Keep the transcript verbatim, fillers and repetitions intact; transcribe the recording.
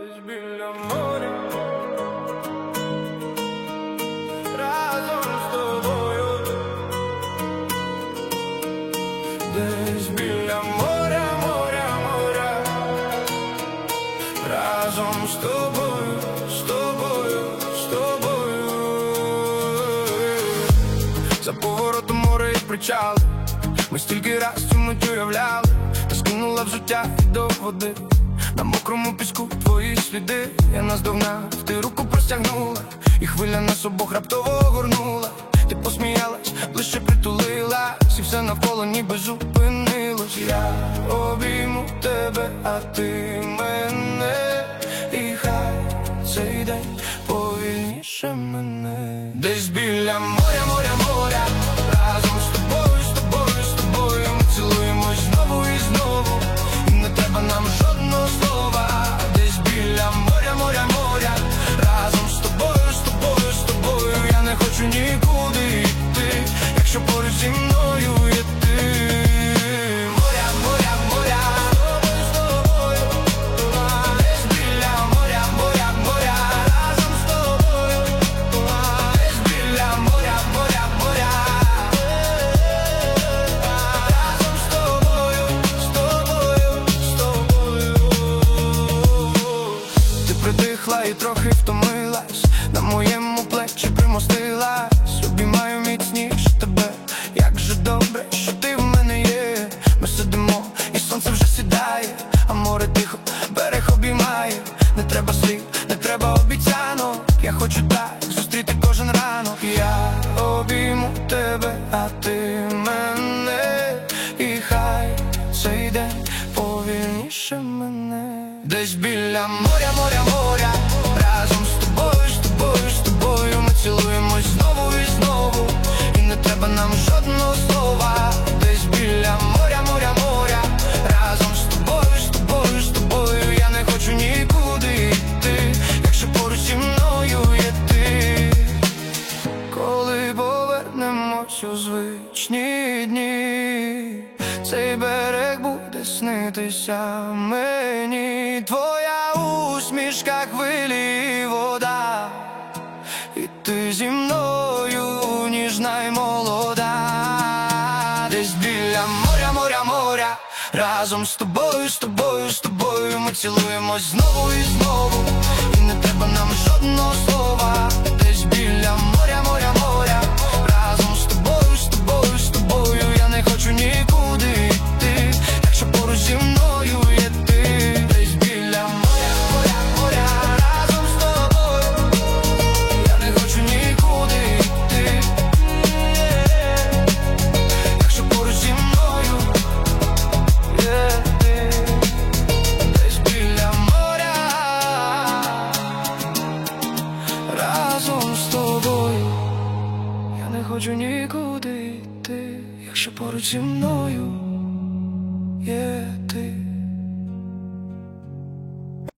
Десь біля моря, разом з тобою. Десь біля моря, моря, моря, разом з тобою, з тобою, з тобою. За поворотом море і причали, ми стільки раз цю мить уявляли. Та скинула взуття і до води, на мокрому піску твої сліди. Я наздогнав, ти руку простягнула, і хвиля нас обох раптово огорнула. Ти посміялась, лише притулилась, і все навколо ніби зупинилось. Я обійму тебе, а ти мене, і хай цей день повільніше мене. Десь біля моря, моря, моря, разом з тобою, з тобою, з тобою. Ми цілуємось знову і знову, і не треба нам жодного слова. Десь біля моря, моря, моря, разом з тобою, з тобою, з тобою. Я не хочу нікуди йти, якщо поруч зі мною є ти. Моря, моря, моря, з тобою, з тобою. Десь біля моря, моря, моря, разом з тобою. Десь біля моря, моря, моря, разом з тобою, з тобою, з тобою. Ти притихла і трохи втомилась, на моєму плечі примостилась. Обіймаю міцніше тебе, як же добре, що ти в мене є. Ми сидимо, і сонце вже сідає, а море тихо берег обіймає. Не треба слів, не треба обіцянок, я хочу так зустріти кожен ранок. Я обійму тебе, а ти мене, і хай цей день повільніше мене. Десь біля моря, моря, моря, разом з тобою, з тобою, з тобою. Ми цілуємось знову і знову, і не треба нам жодного слова. Десь біля моря, моря, моря, разом з тобою, з тобою, з тобою. Я не хочу нікуди йти, якщо поруч зі мною є ти. Коли повернемось у звичні дні, цей берег буде снитися мені. Твоя усмішка, хвилі, вода, і ти зі мною ніжна й молода. Десь біля моря, моря, моря, разом з тобою, з тобою, з тобою. Ми цілуємось знову і знову, і не треба нам жодного слова. Десь біля моря, моря, моря, разом з тобою, з тобою, з тобою. Я не хочу нікуди йти, якщо поруч зі мною є ти. Десь біля моря, моря, моря, разом з тобою. Я не хочу нікуди йти, якщо поруч зі мною є ти. Десь біля моря, разом з тобою. Я не хочу нікуди йти, якщо поруч зі мною є ти.